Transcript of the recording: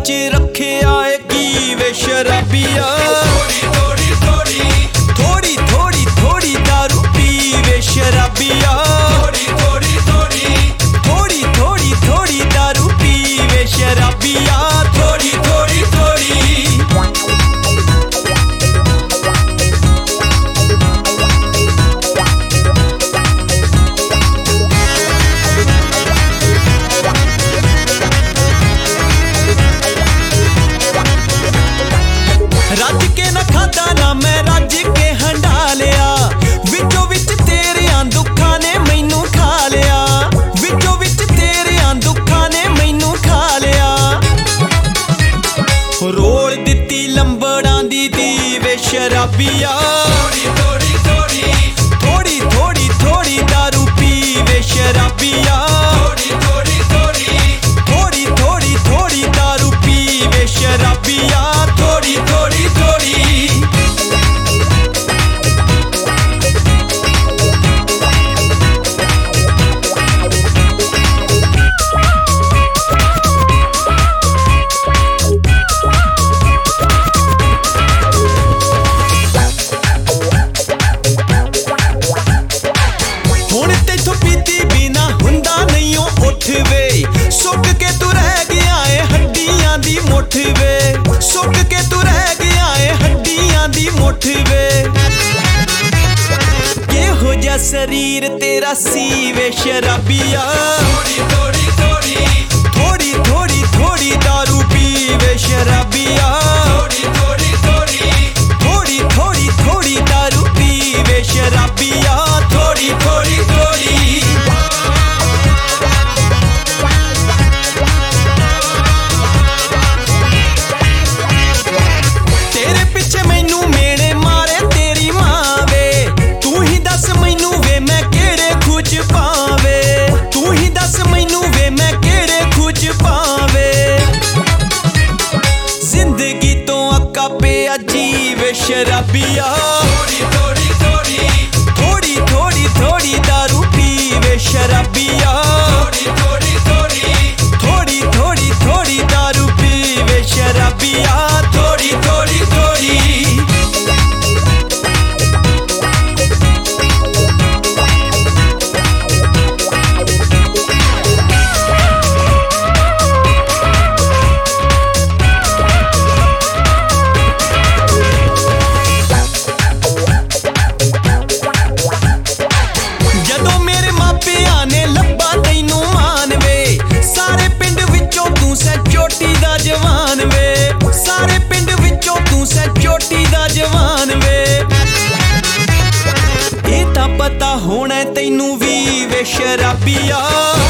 विच रखिया है की वे शराबिया। थोड़ी थोड़ी थोड़ी थोड़ी थोड़ी दारू पी वे शराबिया। थोड़ी थोड़ी थोड़ी थोड़ी थोड़ी दारू पी वे शराबिया। थोड़ी थोड़ी थोड़ी रज के न खादा ना मैं रज के हंडा लिया। विचों विच तेरियां दुखां ने मैनू खा लिया। विचों विच तेरियां दुखां ने मैनू खा लिया। रोल दित्ती लंबड़ां दी वे शराबिया। थोड़ी थोड़ी थोड़ी थोड़ी दारू पी वे शराबिया। थोड़ी थोड़ी थोड़ी दारू पी वे शराबिया। थोड़ी थोड़ी थोड़ी हुण तैथों पीती बिना हुंदा नहीं उठ वे। सुक के तू रह गया है हड्डियां दी मुठ वे। सुक के तू रह गया है हड्डियां दी मुठ वे। केहो जा शरीर तेरा सी वे शराबिया। थोड़ी थोड़ी थोड़ी दारू पी वे शराबिया। थोड़ी थोड़ी थोड़ी दारू पी वे शराबिया। थोड़ी थोड़ी थोड़ी तेरे पिछे मैनू मेने मारे तेरी मां वे। तू ही दस मैनू वे मैं केड़े खुच पावे। तू ही दस मैनू वे मैं केड़े खुच पावे। जिंदगी तो अक्का पे अजीब शराबिया। थोड़ी थोड़ी थोड़ी दारू पी वे शराबिया। थोड़ी थोड़ी थोड़ी दारू पी वे शराबिया। थोड़ी थोड़ी थोड़ी जदों मेरे मापियां ने लब्बा तैनू मान वे। सारे पिंड विचों तू सै चोटी दा जवान वे। सारे पिंड विचों तू सै चोटी दा जवान वे। ए तां पता होना तैनू वी वे शराबिया।